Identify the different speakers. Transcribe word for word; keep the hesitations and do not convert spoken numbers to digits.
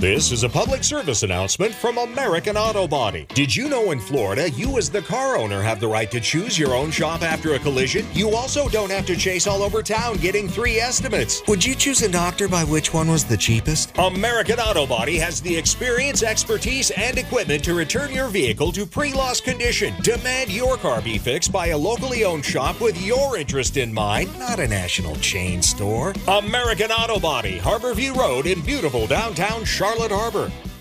Speaker 1: This is a public service announcement from American Auto Body. Did you know in Florida, you as the car owner have the right to choose your own shop after a collision? You also don't have to chase all over town getting three estimates.
Speaker 2: Would you choose a doctor by which one was the cheapest?
Speaker 1: American Auto Body has the experience, expertise, and equipment to return your vehicle to pre-loss condition. Demand your car be fixed by a locally owned shop with your interest in mind,
Speaker 2: Not a national chain store.
Speaker 1: American Auto Body, Harborview Road in beautiful downtown Charlotte Harbor.